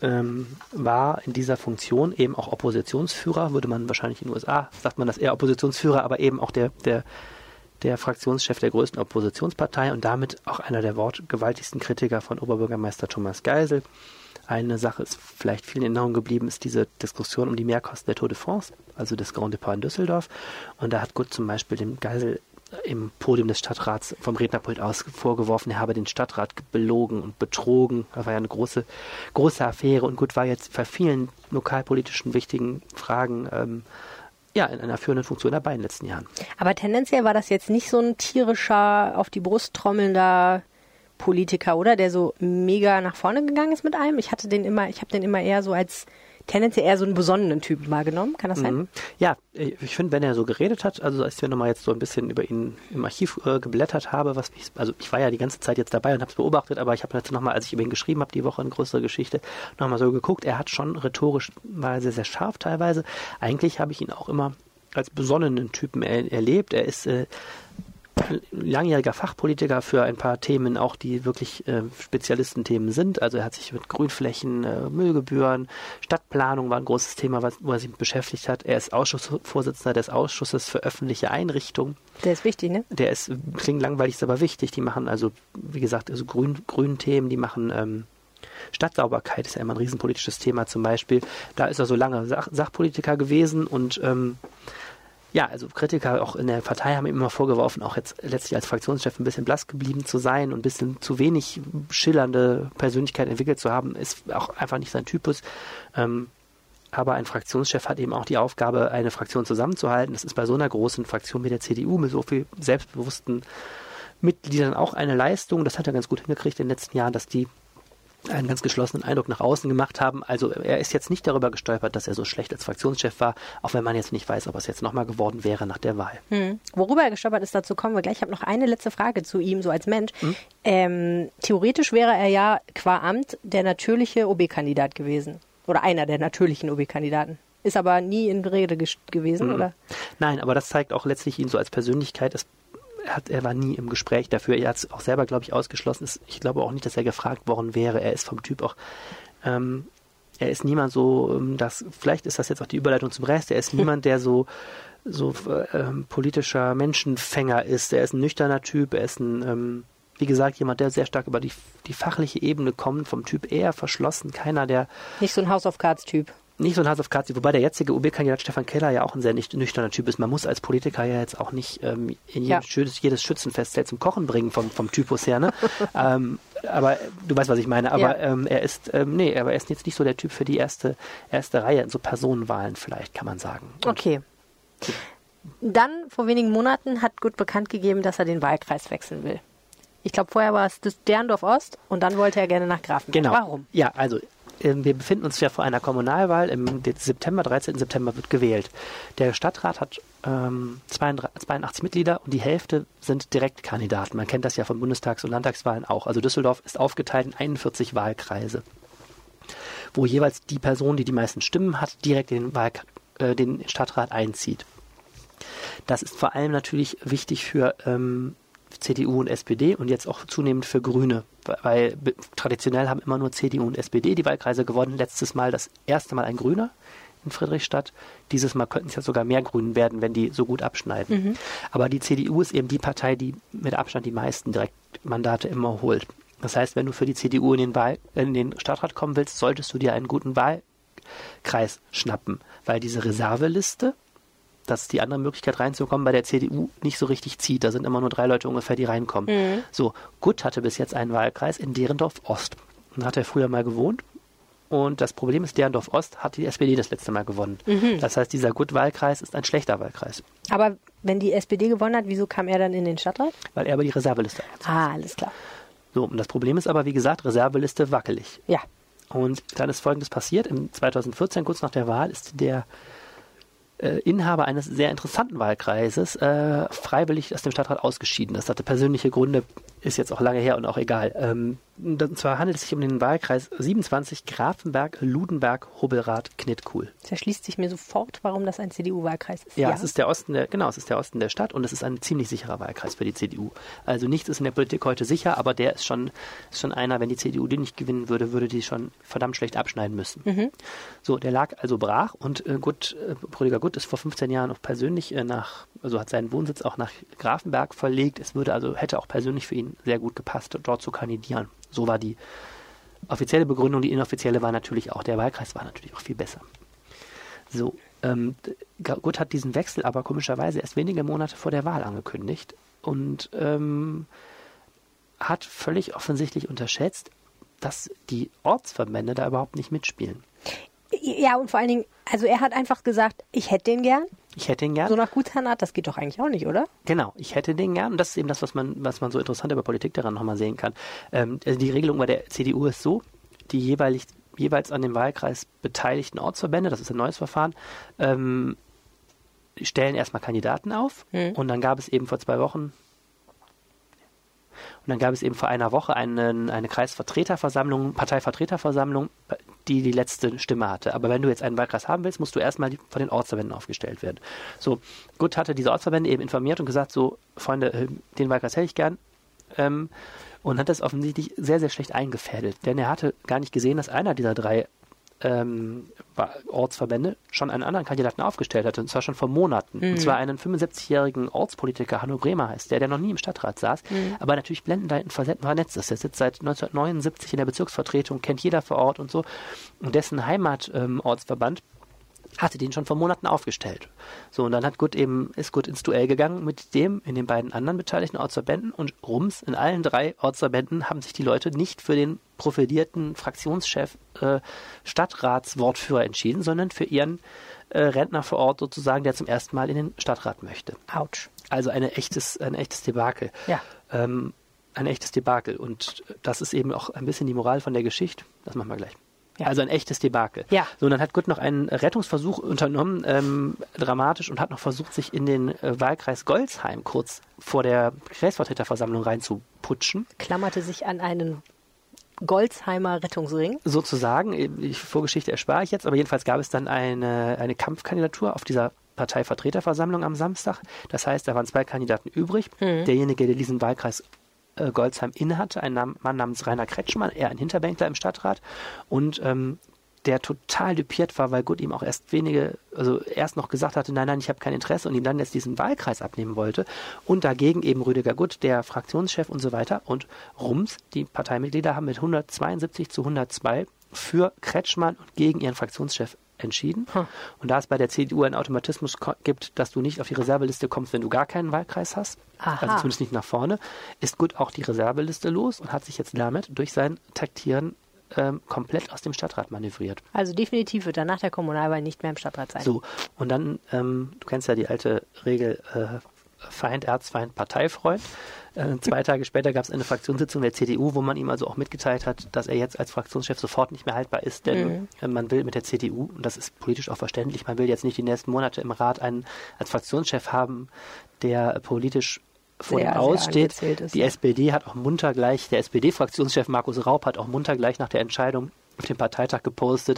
war in dieser Funktion eben auch Oppositionsführer, würde man wahrscheinlich in den USA, sagt man das eher Oppositionsführer, aber eben auch der Fraktionschef der größten Oppositionspartei und damit auch einer der wortgewaltigsten Kritiker von Oberbürgermeister Thomas Geisel. Eine Sache ist vielleicht vielen in Erinnerung geblieben, ist diese Diskussion um die Mehrkosten der Tour de France, also des Grand Départ in Düsseldorf. Und da hat Gutt zum Beispiel dem Geisel im Podium des Stadtrats vom Rednerpult aus vorgeworfen, er habe den Stadtrat belogen und betrogen. Das war ja eine große Affäre und Gutt war jetzt bei vielen lokalpolitischen wichtigen Fragen in einer führenden Funktion dabei in den letzten Jahren. Aber tendenziell war das jetzt nicht so ein tierischer, auf die Brust trommelnder Politiker, oder? Der so mega nach vorne gegangen ist mit einem. Ich habe den immer eher so als tendenziell eher so einen besonnenen Typen wahrgenommen. Kann das sein? Ja, ich finde, wenn er so geredet hat, also als wir nochmal jetzt so ein bisschen über ihn im Archiv geblättert habe, ich war ja die ganze Zeit jetzt dabei und habe es beobachtet, aber ich habe jetzt nochmal, als ich über ihn geschrieben habe, die Woche eine größere Geschichte, nochmal so geguckt. Er hat schon rhetorisch, war sehr, sehr scharf teilweise. Eigentlich habe ich ihn auch immer als besonnenen Typen erlebt. Er ist langjähriger Fachpolitiker für ein paar Themen, auch die wirklich Spezialistenthemen sind. Also er hat sich mit Grünflächen, Müllgebühren, Stadtplanung war ein großes Thema, wo er sich beschäftigt hat. Er ist Ausschussvorsitzender des Ausschusses für öffentliche Einrichtungen. Der ist wichtig, ne? Klingt langweilig, ist aber wichtig. Die machen also, wie gesagt, also grünen Themen, die machen Stadtsauberkeit, ist ja immer ein riesenpolitisches Thema zum Beispiel. Da ist er so lange Sachpolitiker gewesen und also Kritiker auch in der Partei haben ihm immer vorgeworfen, auch jetzt letztlich als Fraktionschef ein bisschen blass geblieben zu sein und ein bisschen zu wenig schillernde Persönlichkeit entwickelt zu haben, ist auch einfach nicht sein Typus. Aber ein Fraktionschef hat eben auch die Aufgabe, eine Fraktion zusammenzuhalten. Das ist bei so einer großen Fraktion wie der CDU mit so viel selbstbewussten Mitgliedern auch eine Leistung. Das hat er ganz gut hingekriegt in den letzten Jahren, dass die einen ganz geschlossenen Eindruck nach außen gemacht haben. Also er ist jetzt nicht darüber gestolpert, dass er so schlecht als Fraktionschef war, auch wenn man jetzt nicht weiß, ob es jetzt nochmal geworden wäre nach der Wahl. Worüber er gestolpert ist, dazu kommen wir gleich. Ich habe noch eine letzte Frage zu ihm, so als Mensch. Theoretisch wäre er ja qua Amt der natürliche OB-Kandidat gewesen. Oder einer der natürlichen OB-Kandidaten. Ist aber nie in Rede gewesen, oder? Nein, aber das zeigt auch letztlich ihn so als Persönlichkeit. Er war nie im Gespräch dafür. Er hat es auch selber, glaube ich, ausgeschlossen. Ich glaube auch nicht, dass er gefragt worden wäre. Er ist vom Typ auch, er ist niemand so, vielleicht ist das jetzt auch die Überleitung zum Rest, er ist niemand, der so politischer Menschenfänger ist. Er ist ein nüchterner Typ, er ist wie gesagt, jemand, der sehr stark über die fachliche Ebene kommt, vom Typ eher verschlossen, keiner, der... Nicht so ein House of Cards-Typ. Nicht so ein House of Cards, wobei der jetzige OB-Kandidat Stefan Keller ja auch ein sehr nüchterner Typ ist. Man muss als Politiker ja jetzt auch nicht in jedes Schützenfest zum Kochen bringen vom Typus her, ne? Aber du weißt, was ich meine. Aber er ist jetzt nicht so der Typ für die erste Reihe in so Personenwahlen vielleicht, kann man sagen. Okay. Dann, vor wenigen Monaten, hat Gutt bekannt gegeben, dass er den Wahlkreis wechseln will. Ich glaube, vorher war es Derndorf Ost und dann wollte er gerne nach Grafenberg. Genau. Warum? Ja, also wir befinden uns ja vor einer Kommunalwahl. Im 13. September wird gewählt. Der Stadtrat hat 82 Mitglieder und die Hälfte sind Direktkandidaten. Man kennt das ja von Bundestags- und Landtagswahlen auch. Also Düsseldorf ist aufgeteilt in 41 Wahlkreise, wo jeweils die Person, die die meisten Stimmen hat, direkt den Stadtrat einzieht. Das ist vor allem natürlich wichtig für CDU und SPD und jetzt auch zunehmend für Grüne, weil traditionell haben immer nur CDU und SPD die Wahlkreise gewonnen. Letztes Mal das erste Mal ein Grüner in Friedrichstadt. Dieses Mal könnten es ja sogar mehr Grünen werden, wenn die so gut abschneiden. Aber die CDU ist eben die Partei, die mit Abstand die meisten Direktmandate immer holt. Das heißt, wenn du für die CDU in den Stadtrat kommen willst, solltest du dir einen guten Wahlkreis schnappen, weil diese Reserveliste, das ist die andere Möglichkeit reinzukommen, bei der CDU nicht so richtig zieht. Da sind immer nur 3 Leute ungefähr, die reinkommen. So, Gutt hatte bis jetzt einen Wahlkreis in Derendorf Ost. Da hat er früher mal gewohnt. Und das Problem ist, Derendorf Ost hat die SPD das letzte Mal gewonnen. Das heißt, dieser Gutt-Wahlkreis ist ein schlechter Wahlkreis. Aber wenn die SPD gewonnen hat, wieso kam er dann in den Stadtrat? Weil er über die Reserveliste einzieht. Alles klar. So, und das Problem ist aber, wie gesagt, Reserveliste wackelig. Ja. Und dann ist Folgendes passiert. Im 2014, kurz nach der Wahl, ist der Inhaber eines sehr interessanten Wahlkreises freiwillig aus dem Stadtrat ausgeschieden. Das hatte persönliche Gründe, ist jetzt auch lange her und auch egal. Und zwar handelt es sich um den Wahlkreis 27 Grafenberg, Ludenberg, Hobelrath, Knittkuhl. Das erschließt sich mir sofort, warum das ein CDU-Wahlkreis ist. Ja, es ist der Osten der Osten der Stadt und es ist ein ziemlich sicherer Wahlkreis für die CDU. Also nichts ist in der Politik heute sicher, aber der ist schon einer, wenn die CDU den nicht gewinnen würde, würde die schon verdammt schlecht abschneiden müssen. So, der lag also brach und Rüdiger Gutt ist vor 15 Jahren auch persönlich hat seinen Wohnsitz auch nach Grafenberg verlegt. Es hätte auch persönlich für ihn sehr gut gepasst, dort zu kandidieren. So war die offizielle Begründung. Die inoffizielle war natürlich auch, der Wahlkreis war natürlich auch viel besser. So, Gutt hat diesen Wechsel aber komischerweise erst wenige Monate vor der Wahl angekündigt und hat völlig offensichtlich unterschätzt, dass die Ortsverbände da überhaupt nicht mitspielen. Ja, und vor allen Dingen, also er hat einfach gesagt, ich hätte den gern. Ich hätte ihn gern. So nach Gutsherrenart, das geht doch eigentlich auch nicht, oder? Genau, ich hätte den gern. Und das ist eben das, was man so interessant über Politik daran nochmal sehen kann. Die Regelung bei der CDU ist so, die jeweils an dem Wahlkreis beteiligten Ortsverbände, das ist ein neues Verfahren, stellen erstmal Kandidaten auf. Und dann gab es eben vor 2 Wochen vor einer Woche eine Kreisvertreterversammlung, Parteivertreterversammlung, die letzte Stimme hatte. Aber wenn du jetzt einen Wahlkreis haben willst, musst du erstmal von den Ortsverbänden aufgestellt werden. So, Gutt hatte diese Ortsverbände eben informiert und gesagt, so, Freunde, den Wahlkreis hätte ich gern. Und hat das offensichtlich sehr, sehr schlecht eingefädelt. Denn er hatte gar nicht gesehen, dass einer dieser 3 Ortsverbände schon einen anderen Kandidaten aufgestellt hatte, und zwar schon vor Monaten. Und zwar einen 75-jährigen Ortspolitiker, Hanno Bremer heißt der noch nie im Stadtrat saß, aber natürlich blendend vernetzt ist. Der sitzt seit 1979 in der Bezirksvertretung, kennt jeder vor Ort und so. Und dessen Heimatortsverband hatte den schon vor Monaten aufgestellt. So, und dann ist Gutt ins Duell gegangen mit dem in den beiden anderen beteiligten Ortsverbänden und rums, in allen 3 Ortsverbänden haben sich die Leute nicht für den profilierten Fraktionschef Stadtratswortführer entschieden, sondern für ihren Rentner vor Ort sozusagen, der zum ersten Mal in den Stadtrat möchte. Autsch. Also ein echtes Debakel. Ja. Ein echtes Debakel. Und das ist eben auch ein bisschen die Moral von der Geschichte. Das machen wir gleich. Ja. Also ein echtes Debakel. Ja. So, und dann hat Gutt noch einen Rettungsversuch unternommen, dramatisch, und hat noch versucht, sich in den Wahlkreis Golzheim kurz vor der Kreisvertreterversammlung reinzuputschen. Klammerte sich an einen Golzheimer Rettungsring. Sozusagen, die Vorgeschichte erspare ich jetzt, aber jedenfalls gab es dann eine Kampfkandidatur auf dieser Parteivertreterversammlung am Samstag. Das heißt, da waren 2 Kandidaten übrig. Derjenige, der diesen Wahlkreis Golzheim innehatte, ein Mann namens Rainer Kretschmann, eher ein Hinterbänkler im Stadtrat, und der total düpiert war, weil Gutt ihm auch erst noch gesagt hatte, nein, ich habe kein Interesse, und ihm dann jetzt diesen Wahlkreis abnehmen wollte, und dagegen eben Rüdiger Gutt, der Fraktionschef und so weiter, und rums, die Parteimitglieder haben mit 172-102 für Kretschmann und gegen ihren Fraktionschef entschieden. Und da es bei der CDU einen Automatismus gibt, dass du nicht auf die Reserveliste kommst, wenn du gar keinen Wahlkreis hast, also zumindest nicht nach vorne, ist Gutt auch die Reserveliste los und hat sich jetzt damit durch sein Taktieren komplett aus dem Stadtrat manövriert. Also definitiv wird er nach der Kommunalwahl nicht mehr im Stadtrat sein. So, und dann, du kennst ja die alte Regel, Feind, Erzfeind, Parteifreund. 2 Tage später gab es eine Fraktionssitzung der CDU, wo man ihm also auch mitgeteilt hat, dass er jetzt als Fraktionschef sofort nicht mehr haltbar ist, denn man will mit der CDU, und das ist politisch auch verständlich, man will jetzt nicht die nächsten Monate im Rat einen als Fraktionschef haben, der politisch vor ihm aussteht. Die SPD hat auch munter gleich, der SPD-Fraktionschef Markus Raub hat auch munter gleich nach der Entscheidung auf dem Parteitag gepostet,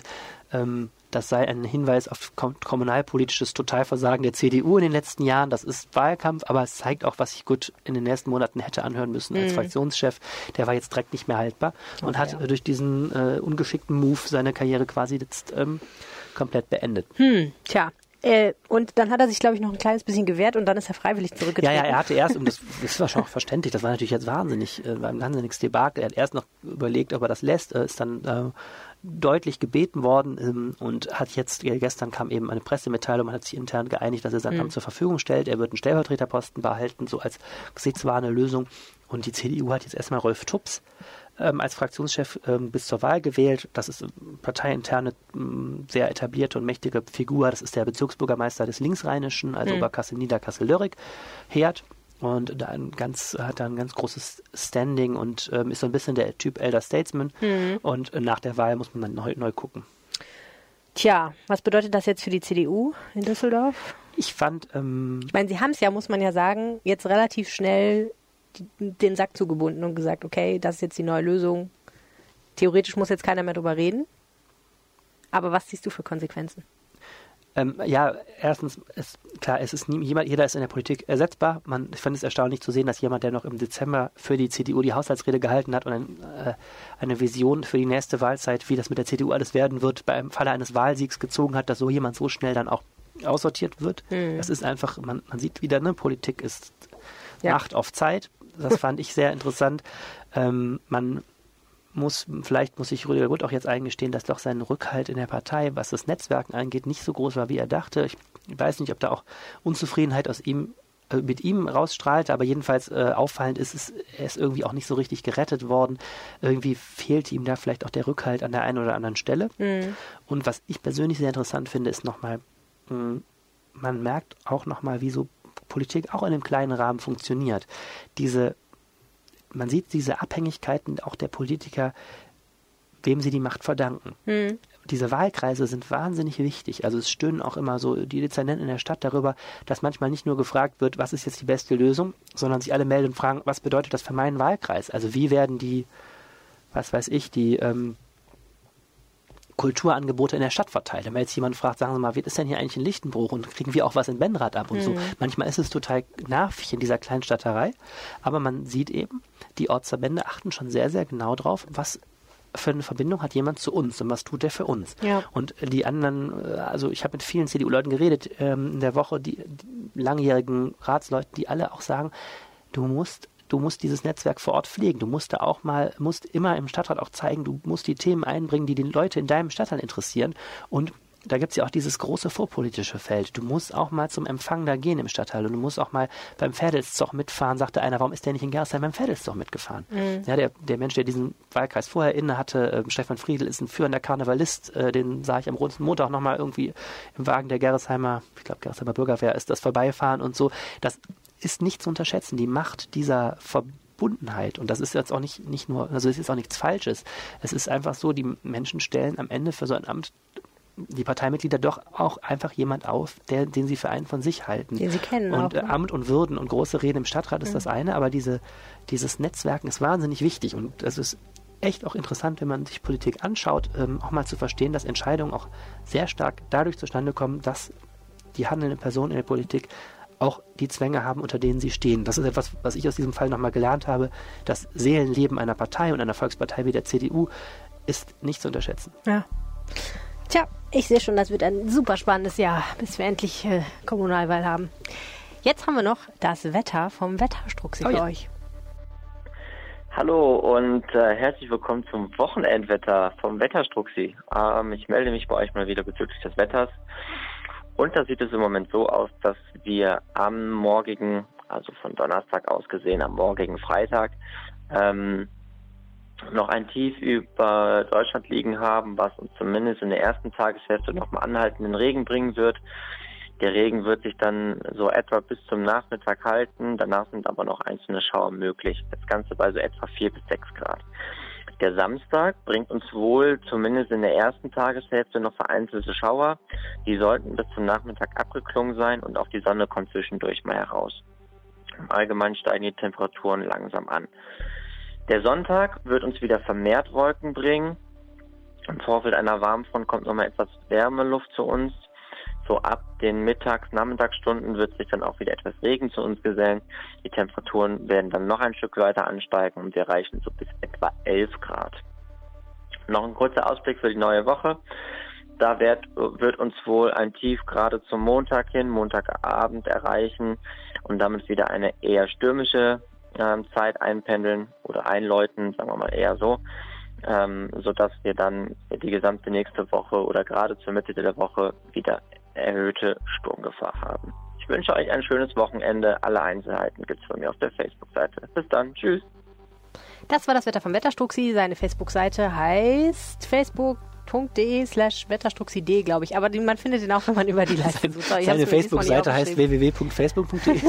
das sei ein Hinweis auf kommunalpolitisches Totalversagen der CDU in den letzten Jahren. Das ist Wahlkampf, aber es zeigt auch, was sich Gutt in den nächsten Monaten hätte anhören müssen als Fraktionschef. Der war jetzt direkt nicht mehr haltbar und hat durch diesen ungeschickten Move seine Karriere quasi jetzt komplett beendet. Tja. Und dann hat er sich, glaube ich, noch ein kleines bisschen gewehrt und dann ist er freiwillig zurückgetreten. Ja, er hatte erst, und das war schon auch verständlich, das war natürlich jetzt ein wahnsinniges Debakel. Er hat erst noch überlegt, ob er das lässt, ist dann deutlich gebeten worden und hat jetzt, gestern kam eben eine Pressemitteilung, man hat sich intern geeinigt, dass er sein Amt zur Verfügung stellt. Er wird einen Stellvertreterposten behalten, so als gesichtswahrende Lösung. Und die CDU hat jetzt erstmal Rolf Tubbs als Fraktionschef bis zur Wahl gewählt. Das ist parteiinterne, sehr etablierte und mächtige Figur. Das ist der Bezirksbürgermeister des Linksrheinischen, also Oberkassel, Niederkassel, Lörrick, Herd. und hat da ein ganz großes Standing und ist so ein bisschen der Typ Elder Statesman. Und nach der Wahl muss man dann neu gucken. Tja, was bedeutet das jetzt für die CDU in Düsseldorf? Ich fand... ich meine, sie haben es ja, muss man ja sagen, jetzt relativ schnell den Sack zugebunden und gesagt, okay, das ist jetzt die neue Lösung. Theoretisch muss jetzt keiner mehr drüber reden. Aber was siehst du für Konsequenzen? Erstens, jeder ist in der Politik ersetzbar. Ich fand es erstaunlich zu sehen, dass jemand, der noch im Dezember für die CDU die Haushaltsrede gehalten hat und eine Vision für die nächste Wahlzeit, wie das mit der CDU alles werden wird, beim Falle eines Wahlsiegs gezogen hat, dass so jemand so schnell dann auch aussortiert wird. Das ist einfach, man sieht wieder, Politik ist Macht auf Zeit. Das fand ich sehr interessant. Vielleicht muss sich Rüdiger Gut auch jetzt eingestehen, dass doch sein Rückhalt in der Partei, was das Netzwerken angeht, nicht so groß war, wie er dachte. Ich weiß nicht, ob da auch Unzufriedenheit mit ihm rausstrahlte, aber jedenfalls auffallend ist er ist irgendwie auch nicht so richtig gerettet worden. Irgendwie fehlte ihm da vielleicht auch der Rückhalt an der einen oder anderen Stelle. Und was ich persönlich sehr interessant finde, ist nochmal, man merkt auch nochmal, wie so Politik auch in einem kleinen Rahmen funktioniert. Man sieht diese Abhängigkeiten auch der Politiker, wem sie die Macht verdanken. Diese Wahlkreise sind wahnsinnig wichtig. Also es stöhnen auch immer so die Dezernenten in der Stadt darüber, dass manchmal nicht nur gefragt wird, was ist jetzt die beste Lösung, sondern sich alle melden und fragen, was bedeutet das für meinen Wahlkreis? Also wie werden die Kulturangebote in der Stadt verteilt. Wenn jetzt jemand fragt, sagen Sie mal, wie ist denn hier eigentlich in Lichtenbruch und kriegen wir auch was in Benrath ab und so. Manchmal ist es total nervig in dieser Kleinstadterei, aber man sieht eben, die Ortsverbände achten schon sehr, sehr genau drauf, was für eine Verbindung hat jemand zu uns und was tut der für uns. Ja. Und die anderen, also ich habe mit vielen CDU-Leuten geredet in der Woche, die langjährigen Ratsleuten, die alle auch sagen, du musst dieses Netzwerk vor Ort pflegen. Du musst immer im Stadtrat auch zeigen, du musst die Themen einbringen, die Leute in deinem Stadtteil interessieren. Und da gibt es ja auch dieses große vorpolitische Feld. Du musst auch mal zum Empfang da gehen im Stadtteil und du musst auch mal beim Pferdelszug mitfahren. Sagte einer, warum ist der nicht in Gerresheim beim Pferdelszug mitgefahren? Ja, der Mensch, der diesen Wahlkreis vorher inne hatte, Stefan Friedl, ist ein führender Karnevalist. Den sah ich am Rosenmontag nochmal irgendwie im Wagen der Gerresheimer Bürgerwehr ist das vorbeifahren und so. Das ist nicht zu unterschätzen, die Macht dieser Verbundenheit. Und das ist jetzt auch nicht nur, also es ist auch nichts Falsches. Es ist einfach so, die Menschen stellen am Ende für so ein Amt die Parteimitglieder doch auch einfach jemand auf, den sie für einen von sich halten. Den sie kennen und auch. Amt und Würden und große Reden im Stadtrat ist das eine, aber dieses Netzwerken ist wahnsinnig wichtig und es ist echt auch interessant, wenn man sich Politik anschaut, auch mal zu verstehen, dass Entscheidungen auch sehr stark dadurch zustande kommen, dass die handelnden Personen in der Politik auch die Zwänge haben, unter denen sie stehen. Das ist etwas, was ich aus diesem Fall nochmal gelernt habe. Das Seelenleben einer Partei und einer Volkspartei wie der CDU ist nicht zu unterschätzen. Ja. Tja, ich sehe schon, das wird ein super spannendes Jahr, bis wir endlich Kommunalwahl haben. Jetzt haben wir noch das Wetter vom Wetterstruxi für euch. Hallo und herzlich willkommen zum Wochenendwetter vom Wetterstruxi. Ich melde mich bei euch mal wieder bezüglich des Wetters. Und da sieht es im Moment so aus, dass wir am morgigen, also von Donnerstag aus gesehen, am morgigen Freitag, noch ein Tief über Deutschland liegen haben, was uns zumindest in der ersten Tageshälfte nochmal anhaltenden Regen bringen wird. Der Regen wird sich dann so etwa bis zum Nachmittag halten, danach sind aber noch einzelne Schauer möglich. Das Ganze bei so etwa 4 bis 6 Grad. Der Samstag bringt uns wohl zumindest in der ersten Tageshälfte noch vereinzelte Schauer. Die sollten bis zum Nachmittag abgeklungen sein und auch die Sonne kommt zwischendurch mal heraus. Im Allgemeinen steigen die Temperaturen langsam an. Der Sonntag wird uns wieder vermehrt Wolken bringen. Im Vorfeld einer Warmfront kommt nochmal etwas Wärmeluft zu uns. So ab den Nachmittagsstunden wird sich dann auch wieder etwas Regen zu uns gesellen. Die Temperaturen werden dann noch ein Stück weiter ansteigen und wir erreichen so bis etwa 11 Grad. Noch ein kurzer Ausblick für die neue Woche. Da wird uns wohl ein Tief gerade zum Montag hin, Montagabend erreichen und damit wieder eine eher stürmische Zeit einpendeln oder einläuten, sagen wir mal eher so, sodass wir dann die gesamte nächste Woche oder gerade zur Mitte der Woche wieder erhöhte Sturmgefahr haben. Ich wünsche euch ein schönes Wochenende. Alle Einzelheiten gibt es von mir auf der Facebook-Seite. Bis dann. Tschüss. Das war das Wetter vom Wetterstruxi. Seine Facebook-Seite heißt Facebook facebook.de/wetterstruxidee, glaube ich. Aber man findet den auch, wenn man über die Leiste sucht. Seine Facebook-Seite heißt www.facebook.de.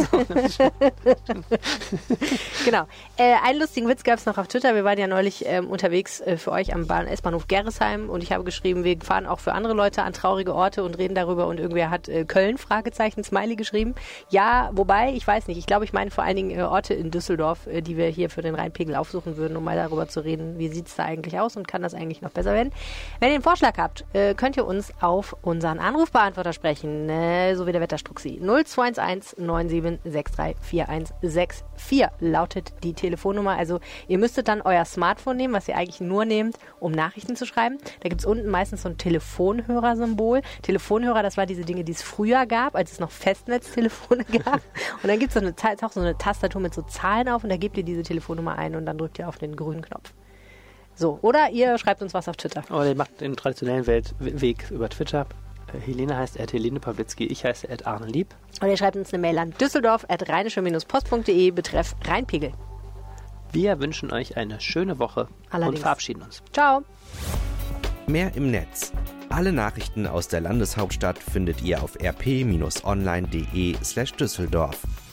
Genau. Einen lustigen Witz gab es noch auf Twitter. Wir waren ja neulich unterwegs für euch am S-Bahnhof Gerresheim und ich habe geschrieben, wir fahren auch für andere Leute an traurige Orte und reden darüber und irgendwer hat Köln, Fragezeichen, Smiley geschrieben. Ja, wobei, ich weiß nicht, ich glaube, ich meine vor allen Dingen Orte in Düsseldorf, die wir hier für den Rheinpegel aufsuchen würden, um mal darüber zu reden, wie sieht es da eigentlich aus und kann das eigentlich noch besser werden. Wenn ihr einen Vorschlag habt, könnt ihr uns auf unseren Anrufbeantworter sprechen, so wie der Wetterstruxi. 0211 9763 4164 lautet die Telefonnummer. Also ihr müsstet dann euer Smartphone nehmen, was ihr eigentlich nur nehmt, um Nachrichten zu schreiben. Da gibt es unten meistens so ein Telefonhörer-Symbol. Telefonhörer, das war diese Dinge, die es früher gab, als es noch Festnetztelefone gab. Und dann gibt es auch so eine Tastatur mit so Zahlen auf und da gebt ihr diese Telefonnummer ein und dann drückt ihr auf den grünen Knopf. So, oder ihr schreibt uns was auf Twitter. Oder ihr macht den traditionellen Weg über Twitter. Helene heißt Helene Pawlitzki, ich heiße Arne Lieb. Oder ihr schreibt uns eine Mail an düsseldorf@rheinische-post.de betreff Rheinpegel. Wir wünschen euch eine schöne Woche und verabschieden uns. Ciao. Mehr im Netz. Alle Nachrichten aus der Landeshauptstadt findet ihr auf rp-online.de/Düsseldorf.